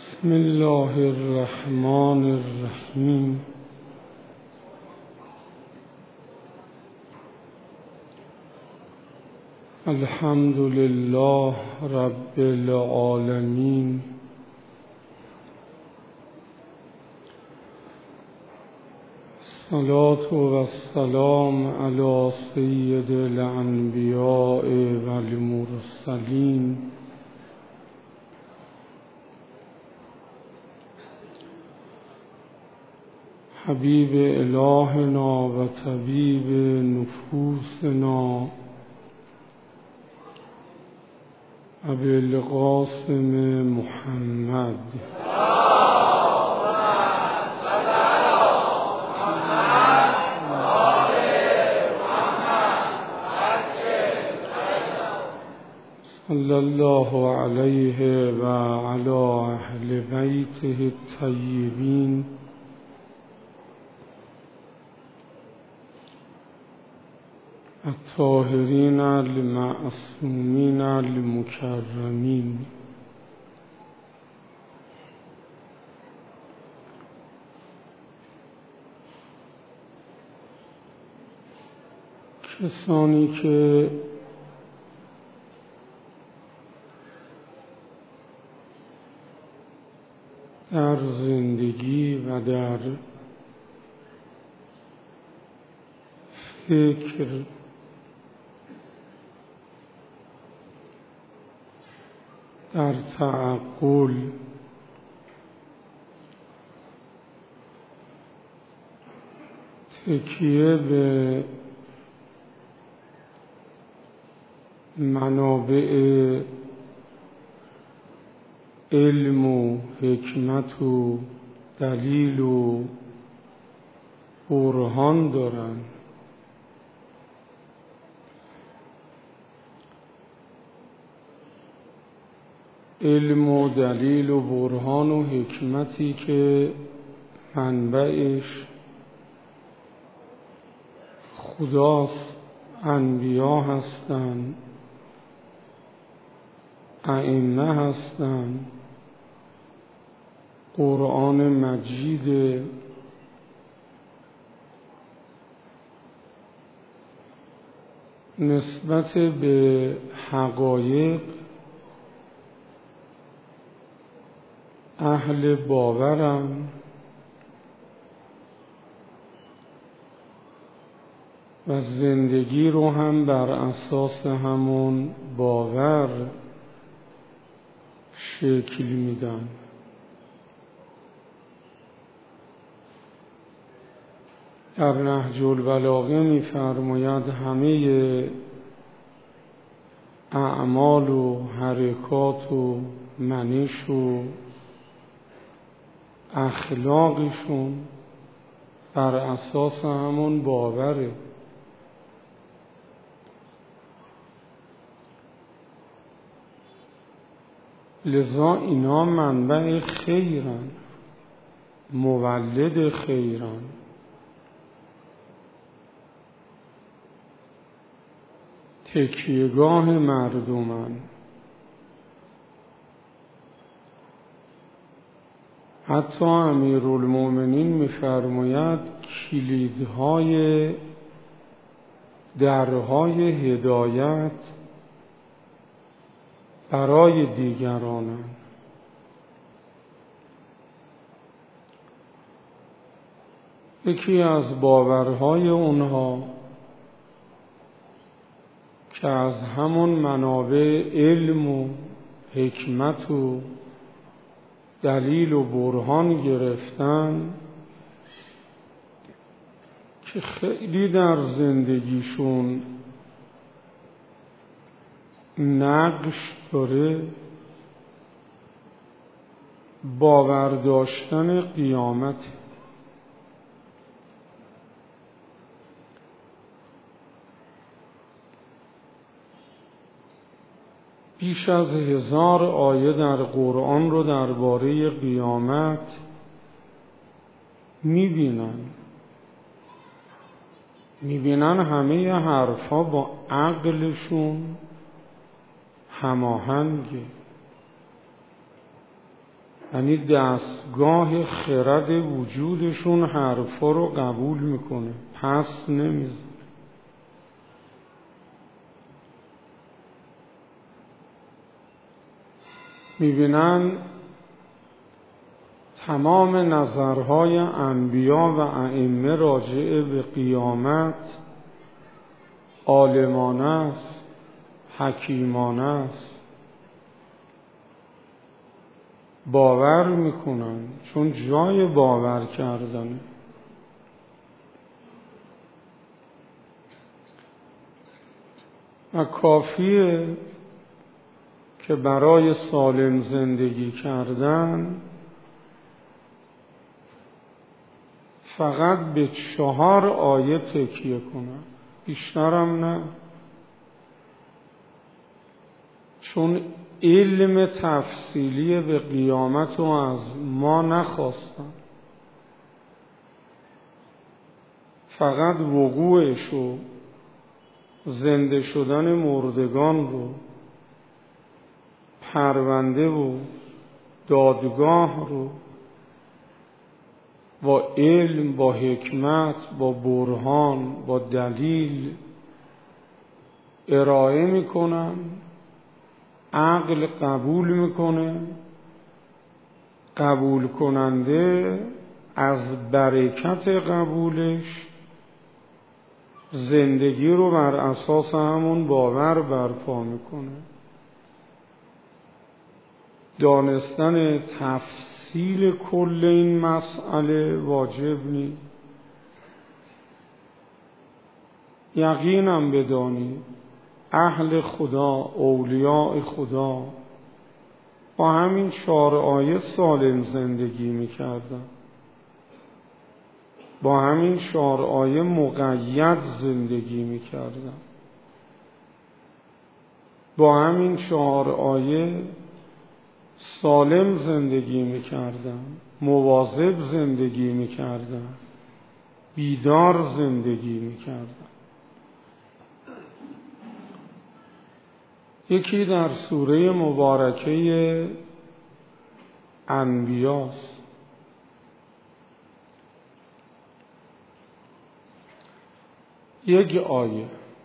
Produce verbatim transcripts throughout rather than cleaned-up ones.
بسم الله الرحمن الرحیم. الحمد لله رب العالمین. الصلاة والسلام علی سید الانبیاء والمرسلین حبیب الهنا و طبیب نفوسنا ابی القاسم محمد صلی الله علیه و علی اهل بیته الطیبین الطاهرین المعصومین المکرمین. کسانی که در زندگی و در فکر در تعقل تکیه به منابع علم و حکمت و دلیل و برهان دارند، علم و دلیل و برهان و حکمتی که منبعش خداست، انبیا هستند، ائمه هستند، قرآن مجید، نسبت به حقایق اهل باورم و زندگی رو هم بر اساس همون باور شکل میدن. در نهج البلاغه می‌فرماید همه اعمال و حرکات و منش و اخلاقشون بر اساس همون باوره. لذا اینا منبع خیرن، مولد خیرن. تکیهگاه مردمن. حتی امیرالمومنین می‌فرماید کلیدهای درهای هدایت برای دیگرانند. یکی از باورهای اونها که از همون منابع علم و حکمت و دلیل و برهان گرفتن که خیلی در زندگیشون نقش داره، باور داشتن قیامت. بیش از هزار آیه در قرآن رو درباره قیامت میبینن میبینن همه حرفا با عقلشون هماهنگه. یعنی دستگاه خرد وجودشون حرفا رو قبول میکنه، پس نمیزه. میبینن تمام نظرهای انبیا و ائمه راجع به قیامت عالمانه است، حکیمانه است، باور میکنن، چون جای باور کردنه. و کافیه که برای سالم زندگی کردن فقط به چهار آیه تکیه کنن، بیشترم نه. چون علم تفصیلی به قیامت رو از ما نخواستن، فقط وقوعش و زنده شدن مردگان رو، پرونده و دادگاه رو با علم، با حکمت، با برهان، با دلیل ارائه میکنن، عقل قبول میکنه، قبول کننده از برکت قبولش زندگی رو بر اساس همون باور برپا میکنه. دانستن تفصیل کل این مسئله واجب نیست. یقینم بدانید اهل خدا، اولیاء خدا با همین چهار آیه سالم زندگی میکردن، با همین چهار آیه مقید زندگی میکردن، با همین چهار آیه سالم زندگی میکردن، مواظب زندگی میکردن، بیدار زندگی میکردن. یکی در سوره مبارکه انبیاست. یک آیه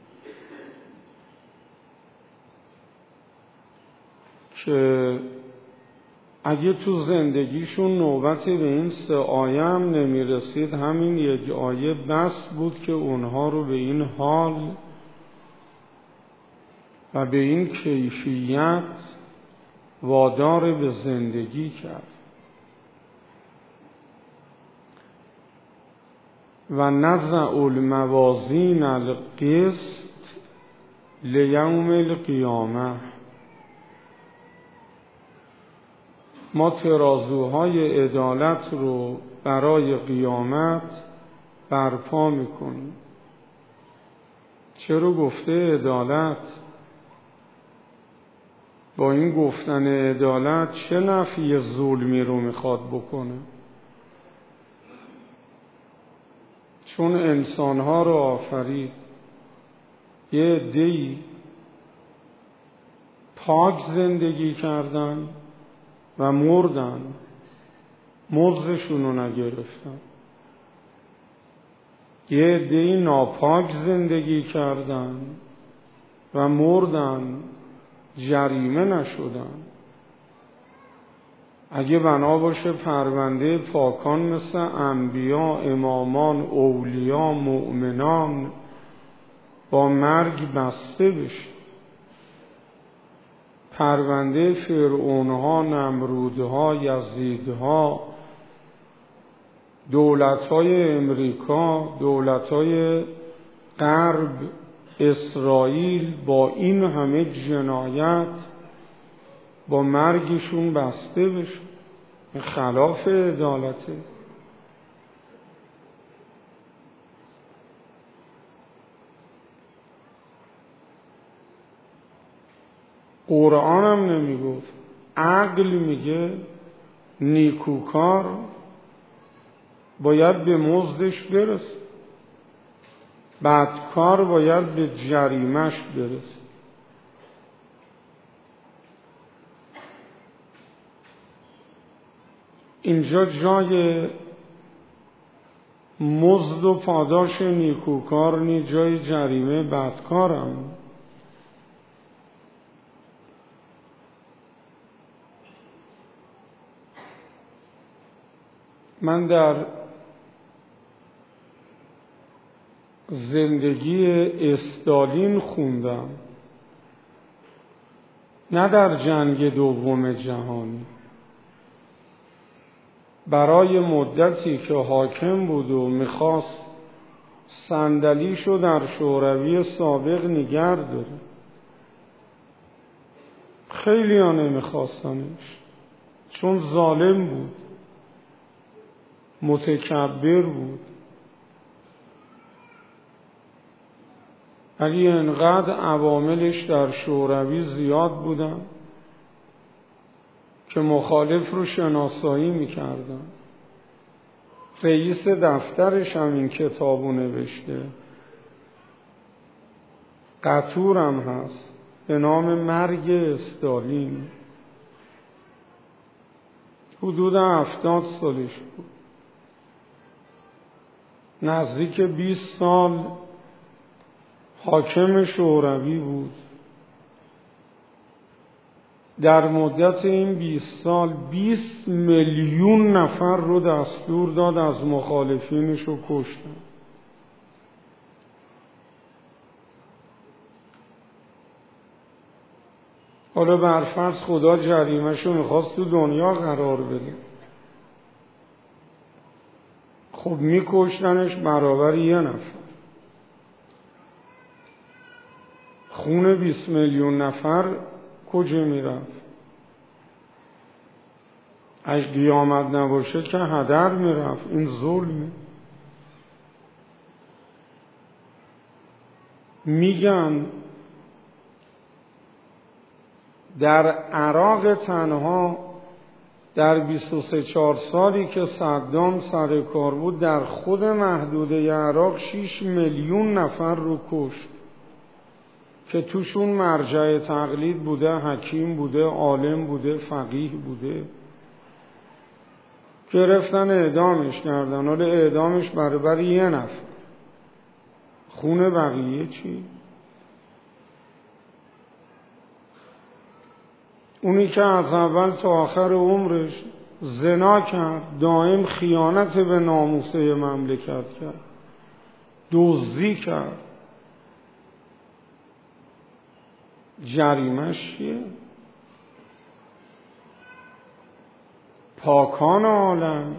که اگه تو زندگیشون نوبت به این سه آیه هم نمی رسید، همین یک آیه بس بود که اونها رو به این حال و به این کیفیت وادار به زندگی کرد. و نضع الموازین القسط لیوم القیامه، ما ترازوهای عدالت رو برای قیامت برپا میکنیم. چرا گفته عدالت؟ با این گفتن عدالت چه نفی ظلمی رو میخواد بکنه؟ چون انسانها رو آفرید، یه عده‌ای پاک زندگی کردن و مردن، مزدشون رو نگرفتن. یه عده‌ای ناپاک زندگی کردن و مردن، جریمه نشدن. اگه بنا باشه پرونده پاکان مثل انبیا، امامان، اولیا، مؤمنان با مرگ بسته بشه، پرونده فرعونها، نمرودها، یزیدها، دولتهای امریکا، دولتهای غرب، اسرائیل با این همه جنایت با مرگشون بسته بشه، خلاف عدالته. قرآن هم نمیگفت، عقل میگه نیکوکار باید به مزدش برسه، بدکار باید به جریمش برسه. اینجا جای مزد و پاداش نیکوکار نی، جای جریمه بدکارم. من در زندگی استالین خوندم، نه در جنگ دوم جهانی. برای مدتی که حاکم بود و میخواست صندلیشو در شوروی سابق نگه داره، خیلی ها نمیخواستنش چون ظالم بود، متکبر بود. ولی انقدر عواملش در شوروی زیاد بودن که مخالف رو شناسایی میکردن. رئیس دفترش هم این کتابو نوشته، قطور هم هست، به نام مرگ استالین. حدود هفتاد سالش بود، نزدیک بیست سال حاکم شوروی بود. در مدت این بیست سال بیست میلیون نفر رو دستور داد از مخالفینش رو کشتن. حالا برفرض خدا جریمه‌شو میخواست تو دنیا قرار بده، خب میکشتنش برابر یه نفر. خون بیست میلیون نفر کجا میرفت؟ اگه قیامت نباشه که هدر میرفت. این ظلمه. میگن در عراق تنها در بیست و سه چهار سالی که صدام سر کار بود، در خود محدوده عراق شش میلیون نفر رو کشت که توشون مرجع تقلید بوده، حکیم بوده، عالم بوده، فقیه بوده. گرفتن اعدامش کردن. حالا اعدامش برابر یه نفر، خون بقیه چی؟ اونی که از اول تا آخر عمرش زنا کرد، دائم خیانت به ناموسه مملکت کرد، دزدی کرد، جریمش چیه؟ پاکان عالم.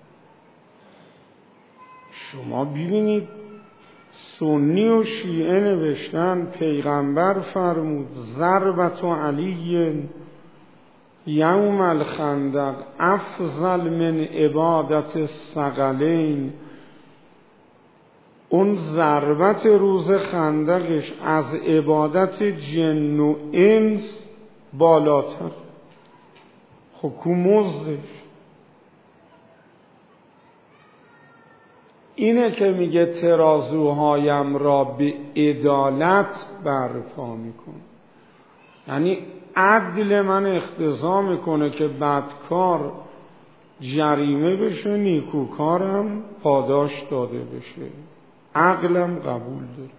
شما ببینید سنی و شیعه نوشتن پیغمبر فرمود ضربت علی یوم الخندق افضل من عبادت الثقلین. اون ضربت روز خندقش از عبادت جن و انس بالاتر. خب کو مزدش؟ اینه که میگه ترازوهایم را به عدالت برپا میکن، یعنی عدل من اقتضا میکنه که بدکار جریمه بشه، نیکوکارم پاداش داده بشه. عقلم قبول داره.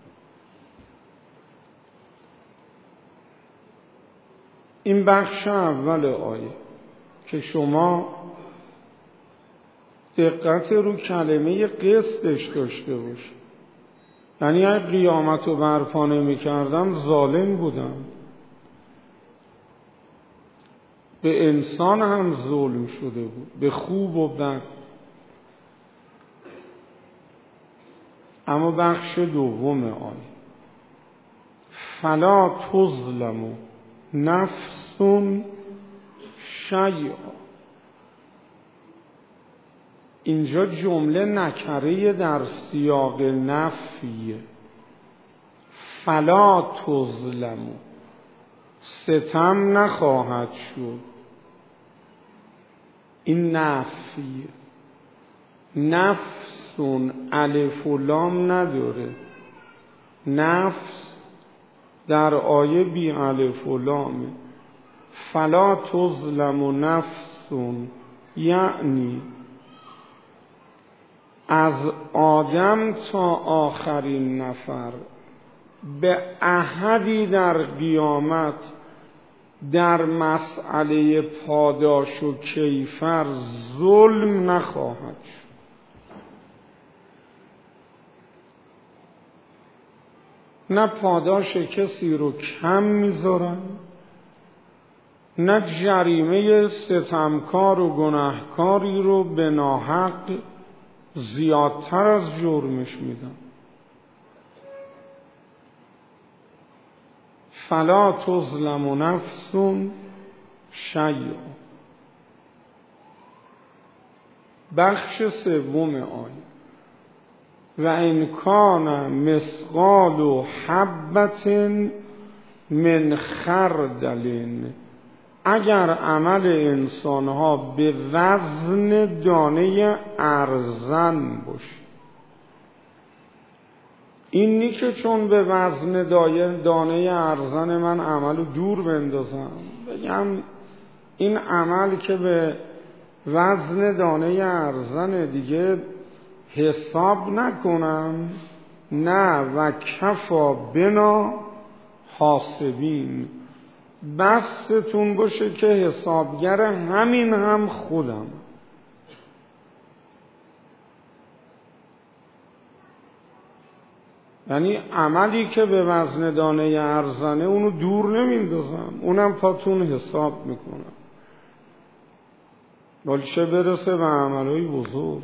این بخش اول آیه که شما دقت رو کلمه قسطش داشته باش. یعنی اگه قیامت رو برپا نمی کردم ظالم بودم، به انسان هم ظلم شده بود، به خوب و بد. اما بخش دوم آیه فلا تظلم نفس شیئا. اینجا جمله نکره در سیاق نفیه. فلا تظلم، ستم نخواهد شد. این نفیه. نفسون الف و لام نداره. نفس در آیه بی الف و لامه. فلا تظلم نفسون یعنی از آدم تا آخرین نفر به احدی در قیامت در مسئله پاداش و کیفر ظلم نخواهد شد. نه پاداش کسی رو کم میذارن، نه جریمه ستمکار و گناهکاری رو به ناحق زیادتر از جرمش میدن. فلا تظلم نفس شیئا. بخش سوم آیه و ان کان مثقال حبة من خردل، اگر عمل انسانها به وزن دانه ارزن باشه. این نی که چون به وزن دانه ارزن من عملو دور بندازم بگم این عمل که به وزن دانه ارزن دیگه حساب نکنم. نه و کفا بنا حاسبین، بستون باشه که حسابگر همین هم خودم. یعنی عملی که به وزن دانه ارزنه اونو دور نمیندازم، اونم پاتون حساب میکنم. ولی چه برسه به عملهای بزرگ.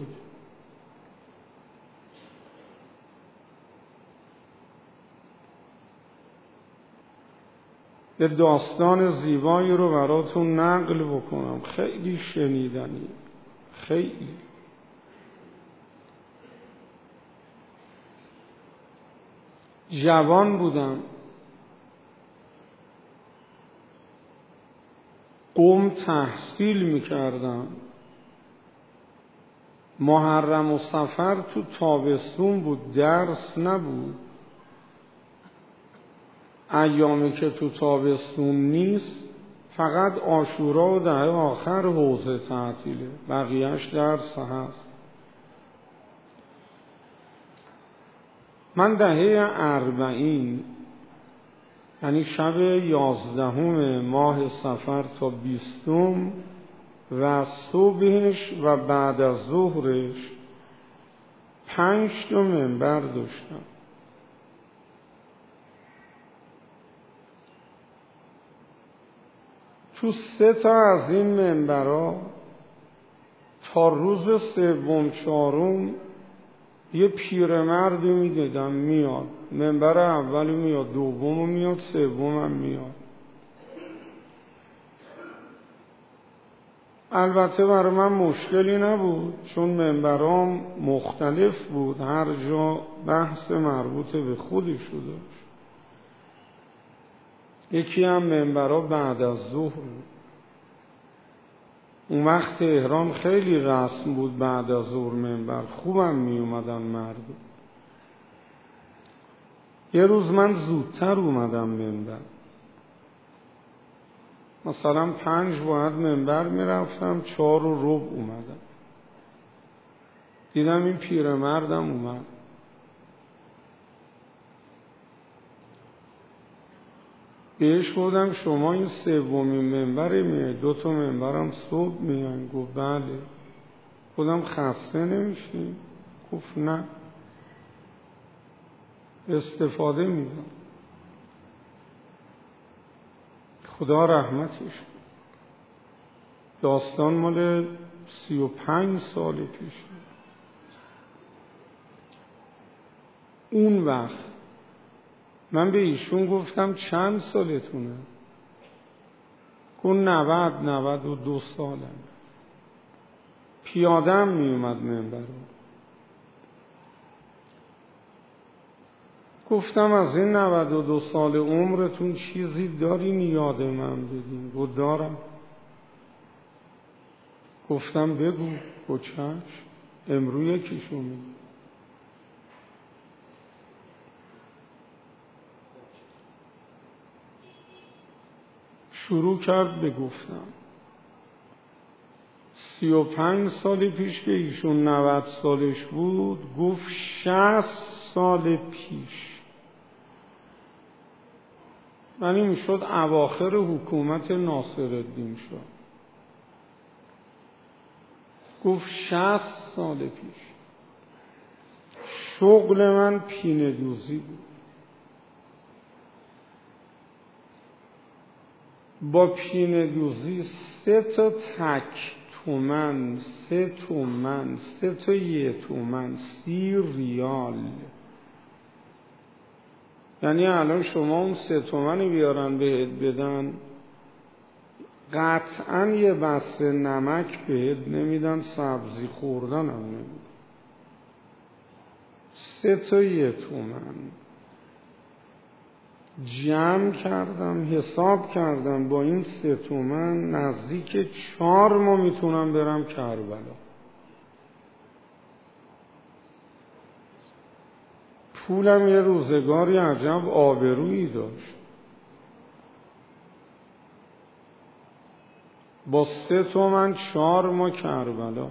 یه داستان زیبایی رو براتون نقل بکنم، خیلی شنیدنی، خیلی. جوان بودم، قم تحصیل میکردم. محرم و صفر تو تابستون بود، درس نبود. ایامی که تو تابستون نیست فقط عاشورا و دهه آخر حوزه تعطیله، بقیهش درس هست. من دهه اربعین، یعنی شب یازدهم ماه صفر تا بیستم و صبحش و بعد از ظهرش پنج تا منبر داشتم. تو سه تا از این منبرها تا روز سوم چهارم یه پیرمردی میدیدم میاد، منبر اول میاد، دوم میاد، سوم هم میاد. البته برای من مشکلی نبود چون منبرام مختلف بود، هر جا بحث مربوط به خودش داشت. یکی هم منبرها بعد از ظهر بود. اون وقت تهران خیلی رسم بود بعد از ظهر منبر، خوبم می اومدن مردم. یه روز من زودتر اومدم منبر، مثلا پنج باید منبر می رفتم، چهار و ربع اومدم. دیدم این پیرمردم اومد. بهش گفتم شما این سومین منبر میای، دو تا منبرم صبح میان. گفت بله. گفتم خسته نمیشی؟ گفت نه، استفاده میکنم. خدا رحمتش. داستان مال سی و پنج سال پیش. اون وقت من به ایشون گفتم چند سالتونه؟ گفت نود نود و دو سالم. پیادم می اومد منبر. گفتم از این نود و دو سال عمرتون چیزی دارین یاد من بدین؟ گفت دارم. گفتم بگو. گفت چشم، امروز یکیشو میگم. شروع کرد بگفتم. سی و پنج سال پیش که ایشون نود سالش بود گفت شصت سال پیش، یعنی میشد اواخر حکومت ناصرالدین شد. گفت شصت سال پیش شغل من پینه دوزی بود. با پینه دوزی سه تا تک تومن، سه تومن، سه تا یه تومن، سی ریال. یعنی الان شما اون سه تومنی بیارن بهت بدن، قطعا یه بسته نمک بهت نمیدن، سبزی خوردن هم نمیدن. سه تا یه تومن. جمع کردم، حساب کردم، با این سه تومن نزدیک چهار ماه میتونم برم کربلا. پولم یه روزگاری عجب آبرویی داشت. با سه تومن چهار ماه کربلا.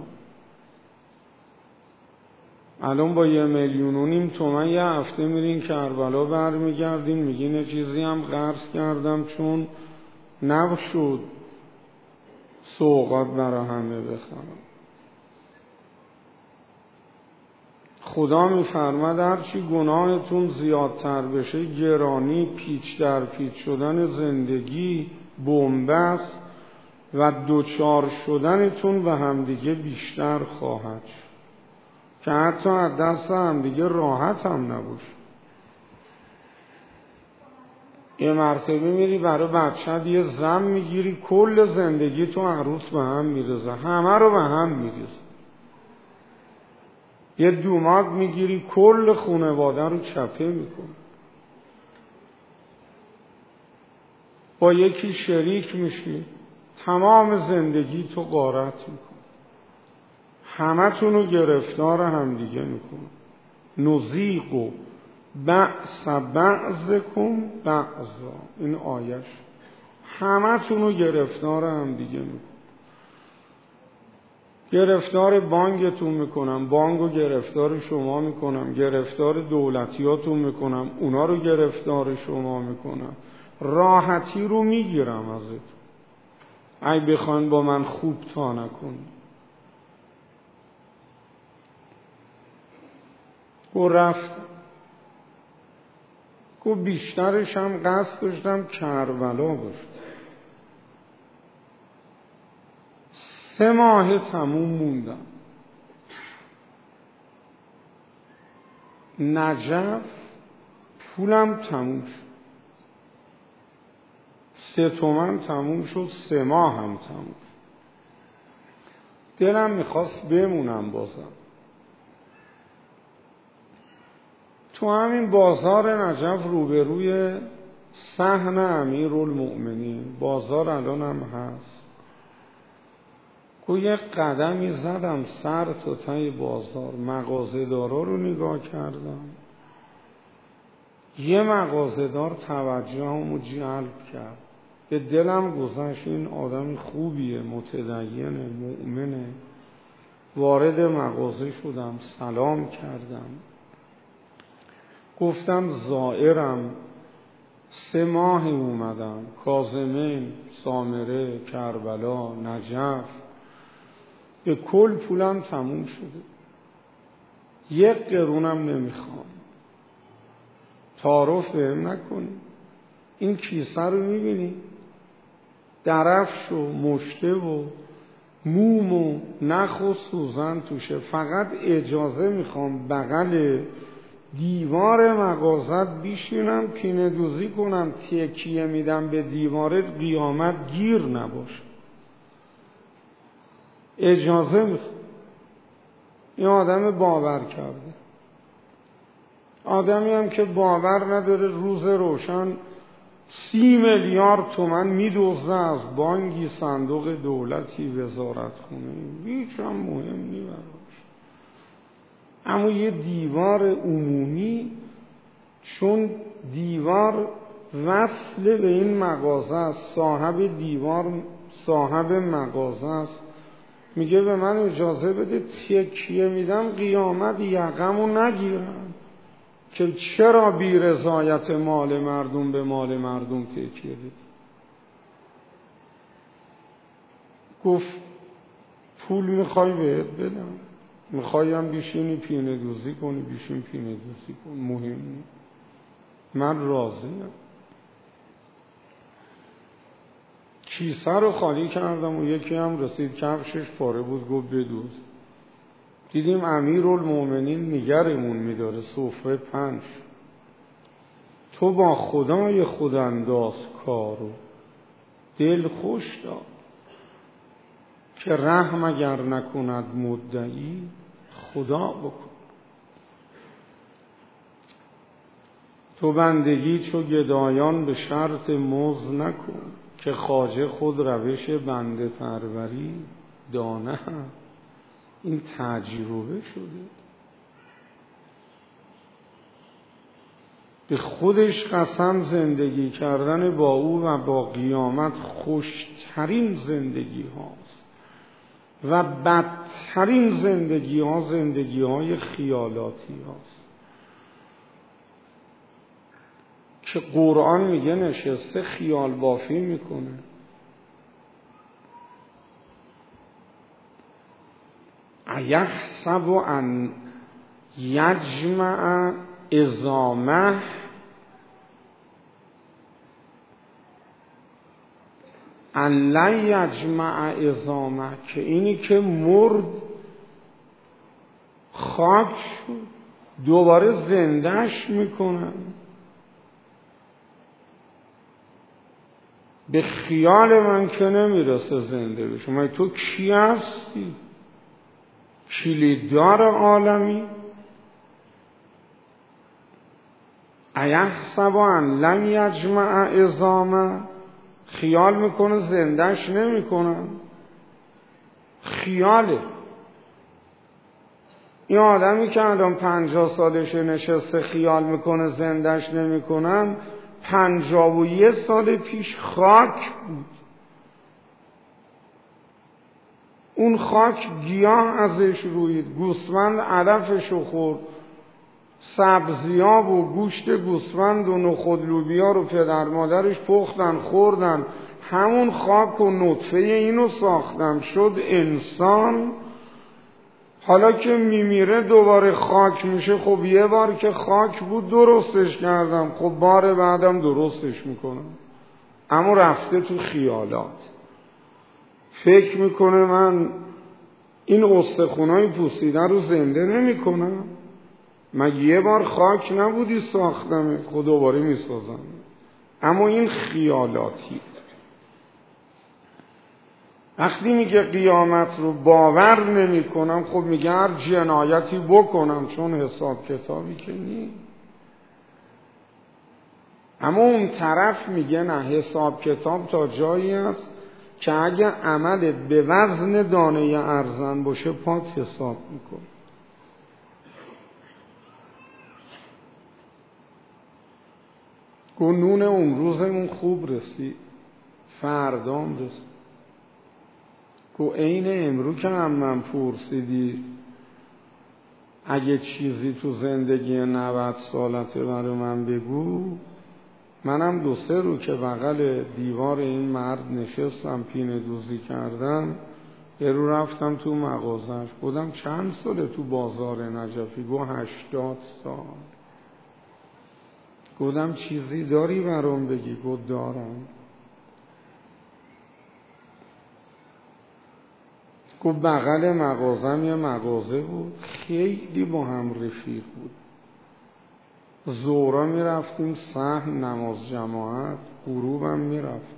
الان با یه میلیون و نیم تومن یه هفته میرین کربلا برمیگردین میگین یه چیزی هم قرض کردم چون نشد سوغات برای همه بخرم. خدا میفرماد هرچی گناهتون زیادتر بشه گرانی، پیچ در پیچ شدن زندگی، بنبست و دوچار شدنتون به همدیگه بیشتر خواهد شد که حتی از دست همدیگه راحت هم نباشه. یه مرتبه میری برای بچه‌ت یه زن میگیری، کل زندگی تو عروس به هم میرزه، همه رو به هم میرزه. یه دوماد میگیری کل خانواده رو چپه میکنه. با یکی شریک میشی تمام زندگی تو غارت میکنه، همه تونو گرفتار هم دیگه میکنه. نزیق و بعض بعضکم بعضا، این آیش همه تونو گرفتار هم دیگه میکنه. گرفتار بانکتون میکنم، بانکو گرفتار شما میکنم، گرفتار دولتیاتون میکنم، اونا رو گرفتار شما میکنم. راحتی رو میگیرم ازت ای بخوان با من خوب تا نکن. و رفت گو بیشترش هم قصد داشتم کربلا باشه. سه ماه تموم موندم. نجف پولم تموم شد، سه تومن تموم شد، سه ماه هم تموم شد. دلم میخواست بمونم بازم تو همین بازار نجف روبروی صحن امیرالمؤمنین. بازار الان هم هست. گو یه قدمی زدم سر تا ته بازار، مغازه‌دارا رو نگاه کردم. یه مغازه‌دار توجهمو جلب کرد، به دلم گذشت این آدم خوبیه، متدینه، مؤمنه. وارد مغازه شدم، سلام کردم، گفتم زائرم، سه ماه اومدم، کاظمین، سامره، کربلا، نجف، به کل پولم تموم شده، یک قرونم نمیخوام، تعارف بهم نکنی. این کیسه رو میبینی؟ درفش و مشته و موم و نخ و سوزن توشه. فقط اجازه میخوام بغل دیوار مغازت بیشینم، پینه دوزی کنم، تکیه میدم به دیوارت، قیامت گیر نباشه. اجازه میخوام. این آدم باور کرده، آدمی هم که باور نداره روز روشن سی میلیارد تومن میدوزه از بانکی، صندوق دولتی، وزارت خونه، هیچ هم مهم نی براش. اما یه دیوار عمومی، چون دیوار وصل به این مغازه است، صاحب دیوار صاحب مغازه است، میگه به من اجازه بده تکیه میدم قیامت یقمو نگیرم که چرا بی رضایت مال مردم به مال مردم تکیه بدی. گفت پول میخوای بهت بدم، میخوایم بیشینی پینه دوزی کنی بیشین پینه دوزی کن، مهم نیست، من راضیم. کیسه رو خالی کردم و یکی هم رسید کفشش پاره بود، گفت بدوز. دیدیم امیرالمومنین نگرمون میداره، سفره پنج. تو با خدای خود انداز کارو، دل خوش دار که رحم اگر نکند مدعی خدا بکن. تو بندگی چو گدایان به شرط مزد نکن که خواجه خود روش بنده پروری دانه. این تجربه شده، به خودش قسم زندگی کردن با او و با قیامت خوشترین زندگی هاست و بدترین زندگی ها زندگی های خیالاتی هاست که قرآن میگه نشسته خیال بافی میکنه. ایحسب ان یجمع عظامه ان لن یجمع عظامه، که اینی که مرد خاک شد دوباره زندهش میکنن. به خیال من که نمیرسه زنده بشه. مگه تو کی هستی؟ کلیددار عالمی؟ ایحسب ان لن یجمع عظامه، خیال میکنه زندهش نمیکنن. خیاله. این آدمی که الان پنجاه سالشه نشسته خیال میکنه زندهش نمیکنن، پنجاه و یک سال پیش خاک بود. اون خاک گیاه ازش روید، گوسفند علفشو خورد، سبزیاب و گوشت گوسفند و نخود لوبیا رو پدر مادرش پختن خوردن، همون خاک و نطفه اینو ساختن، شد انسان. حالا که میمیره دوباره خاک میشه. خب یه بار که خاک بود درستش کردم، خب بار بعدم درستش میکنم. اما رفته تو خیالات، فکر میکنه من این استخونای پوسیده رو زنده نمیکنم. مگه یه بار خاک نبودی ساختمه، خب دوباره میسازم. اما این خیالاتی. وقتی میگه قیامت رو باور نمی کنم، خب میگه هر جنایتی بکنم، چون حساب کتابی که نیست. اما اون طرف میگه نه، حساب کتاب تا جایی است که اگه عمل به وزن دانه ارزن باشه پات حساب میکن. گو نون امروزمون خوب رسید، فردام رسید. گو عین امرو که هم من پرسیدی اگه چیزی تو زندگی نود سالته برای من بگو، منم دو سه رو که بغل دیوار این مرد نشستم پینه دوزی کردم، یه رو رفتم تو مغازش، بودم چند ساله تو بازار نجفی؟ گو هشتاد سال. گفتم چیزی داری برام بگی؟ گفت دارم. گفت بغل مغازم یه مغازه بود، خیلی با هم رفیق بود. ظهرا می رفتیم صحن نماز جماعت، غروبم می رفت.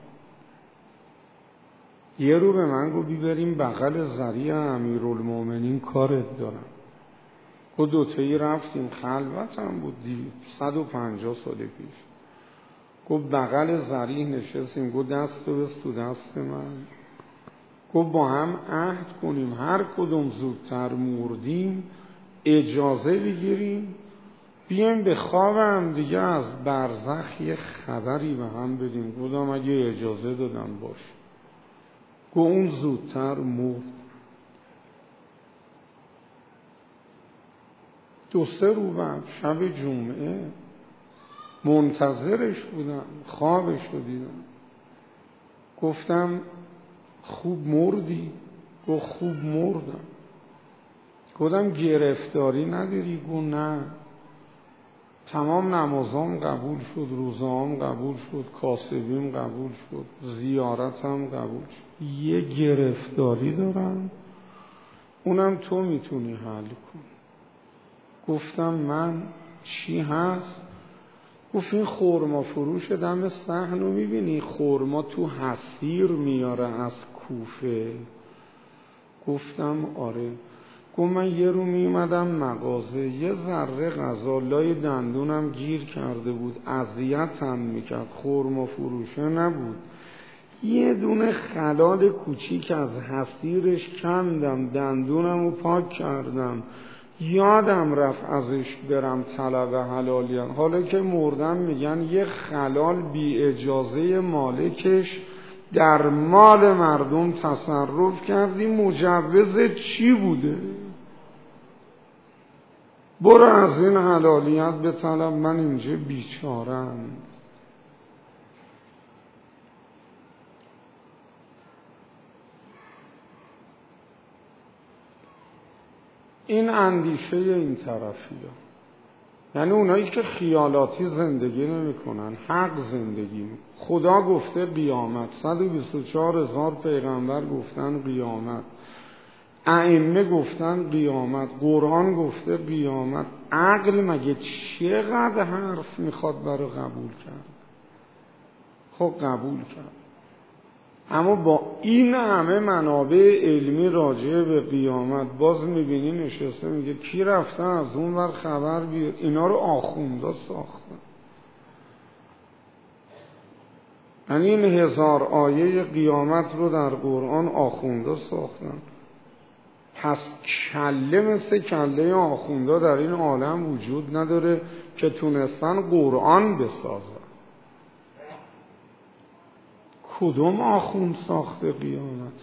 یه رو به من گفت بریم بغل ذریع امیرالمومنین کارت دارم. گفت دوتایی رفتیم، خلوت هم بود، صد و پنجاه سال پیش. گفت بغل ذریع نشستیم، گفت دست تو بس تو دست من. گفت با هم عهد کنیم هر کدوم زودتر مردیم اجازه بگیریم بیایم به خواب هم دیگه از برزخ یه خبری به هم بدیم. گفتم اگه اجازه دادن باشه. گفت اون زودتر مرد. دو سه رو بعد شب جمعه منتظرش بودم، خوابش رو دیدم. گفتم خوب مردی؟ گفت خوب مردم. گفتم گرفتاری نداری؟ گفت نه. تمام نمازام قبول شد، روزام قبول شد، کاسبیم قبول شد، زیارتم قبول شد. یه گرفتاری دارم، اونم تو میتونی حل کن. گفتم من چی هست؟ گفت این خورما فروش دم صحن رو میبینی؟ خورما تو حصیر میاره از کوفه. گفتم آره. گفت من یه رو میومدم مغازه، یه ذره غذا لای دندونم گیر کرده بود، اذیتم میکرد، خورما فروشه نبود، یه دونه خلال کوچیک از حصیرش کندم، دندونم رو پاک کردم، یادم رفت ازش برم طلب حلالیان. حالا که مردم میگن یه خلال بی اجازه مالکش در مال مردم تصرف کردی، مجوز چی بوده؟ برو از این حلالیت به طلب، من اینجا بیچارم. این اندیشه این طرفی ها. یعنی اونایی که خیالاتی زندگی نمی کنن، حق زندگی. خدا گفته قیامت، صد و بیست و چهار هزار پیغمبر گفتن قیامت، ائمه گفتن قیامت، قرآن گفته قیامت. عقل مگه چقدر حرف میخواد برای قبول کرد؟ خب قبول کرد، اما با این همه منابع علمی راجع به قیامت باز میبینی نشسته میگه کی رفته از اون ور خبر بیار. اینا رو آخوندا ساختن. یعنی این هزار آیه قیامت رو در قرآن آخوندا ساختن. پس کله مثل کله آخوندا در این عالم وجود نداره که تونستن قرآن بسازن. کدوم آخوند ساخته قیامت؟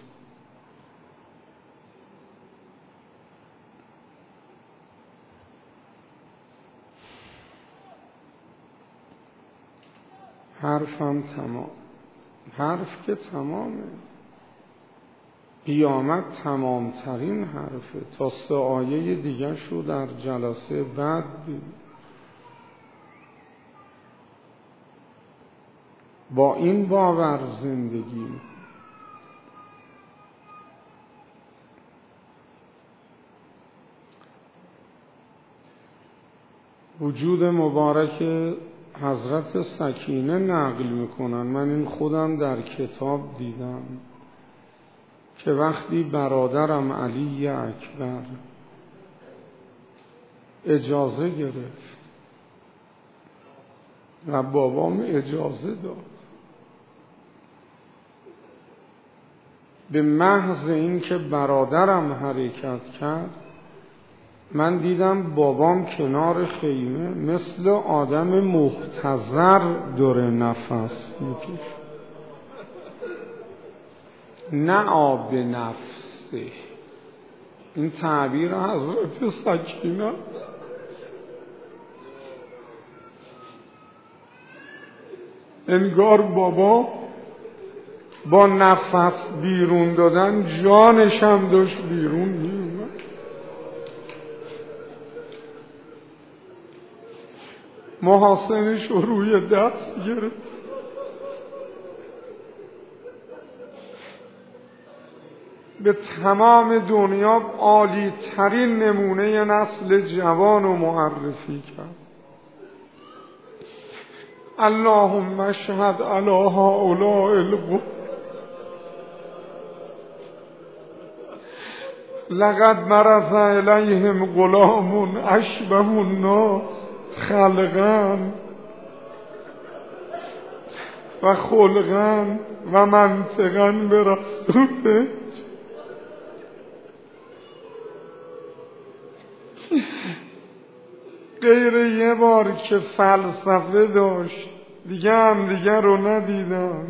حرفم تمام. حرف که تمامه. قیامت تمام ترین حرفه. تا سه آیه دیگه شو در جلسه بعد بید. با این باور زندگی. وجود مبارک حضرت سکینه نقل میکنن. من این خودم در کتاب دیدم که وقتی برادرم علی اکبر اجازه گرفت و بابام اجازه داد، به محض این که برادرم حرکت کرد، من دیدم بابام کنار خیمه مثل آدم محتضر داره نفس میکشه، نه آب نفسه. این تعبیر حضرت سکینه است. انگار بابا با نفس بیرون دادن جانش هم داشت بیرون میومد. محاسنش رو روی دست گرفت. به تمام دنیا عالی ترین نمونه نسل جوان رو معرفی کرد. اللهم اشهد علی هؤلاء القوم لقد مرض الیهم غلام اشبه الناس خلقا و خلقا و منطقا به رسوله. غیر یه بار که فلسفه داشت دیگه هم دیگه رو ندیدم.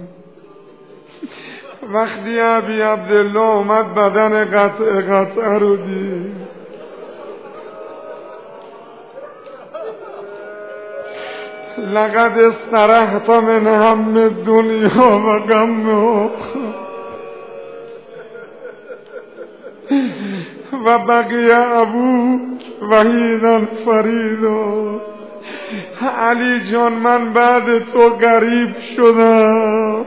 وقتی ابی عبدالله اومد بدن قطع قطع رو دید، لقد استرحت من هم الدنیا و غمها و بقی ابوک وحیدا فریدا. علی جان من بعد تو غریب شدم.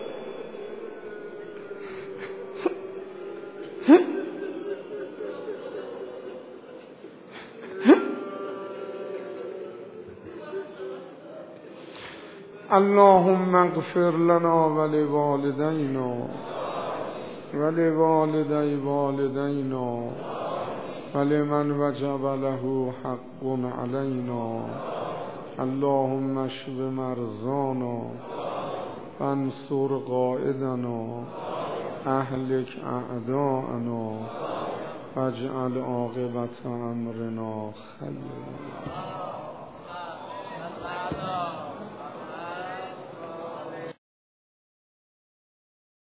اللهم اغفر لنا ولوالدينا ولوالدي والدينا ولمن وجب له حق علينا. اللهم اشف مرضانا وانصر قائدنا اهلك اعداءنا واجعل عاقبة امرنا خيرا.